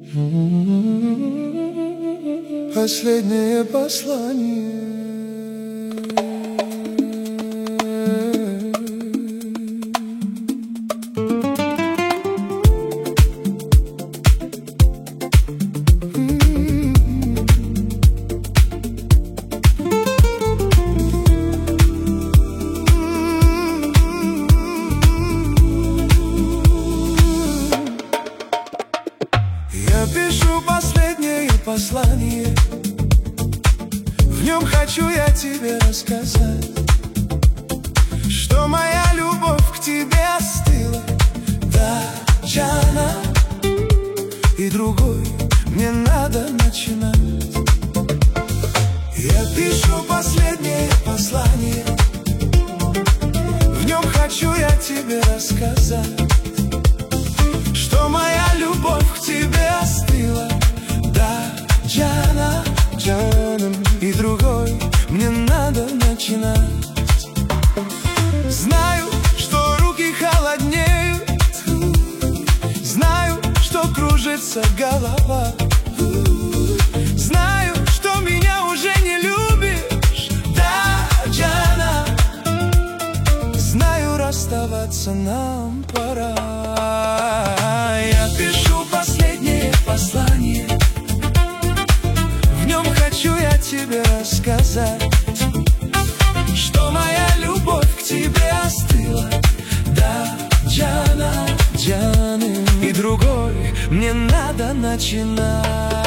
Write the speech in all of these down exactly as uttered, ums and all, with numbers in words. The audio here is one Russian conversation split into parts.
Последнее послание. Я пишу последнее послание. В нем хочу я тебе рассказать, что моя любовь к тебе остыла. Да, Джана, и другой мне надо начинать. Я пишу последнее послание. В нем хочу я тебе рассказать, что моя любовь к тебе остыла. Да, Джана, Джана, и другой мне надо начинать. Знаю, что руки холоднеют, знаю, что кружится голова, знаю, что меня уже не любишь. Да, Джана, знаю, расставаться нам пора. Я пишу последнее послание. В нем хочу я тебе рассказать, что моя любовь к тебе остыла. Да, Джана, Джана, и другой мне надо начинать.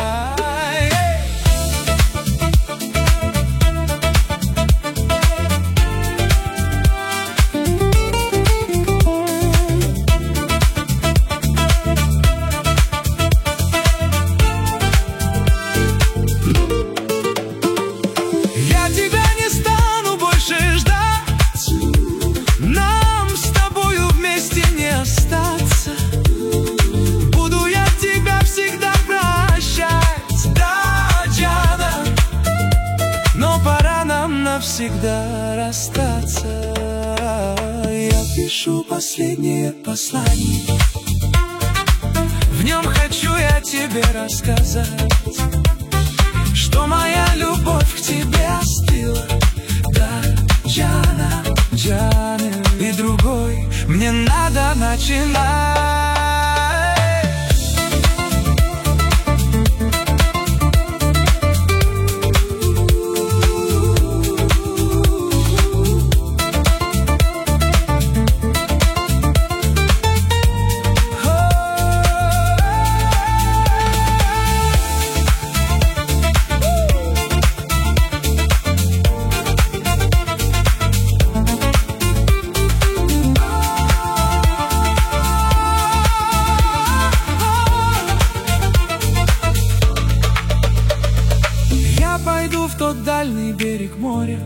Навсегда расстаться. Я пишу последнее послание. В нем хочу я тебе рассказать, что моя любовь к тебе остыла. Да, Джана, Джана, и другой мне надо начинать. Пойду в тот дальний берег моря,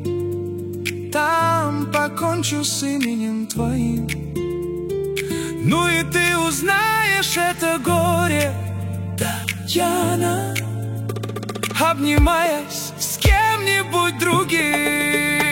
там покончу с именем твоим. Ну и ты узнаешь это горе, да, Джана, обнимаясь с кем-нибудь другим.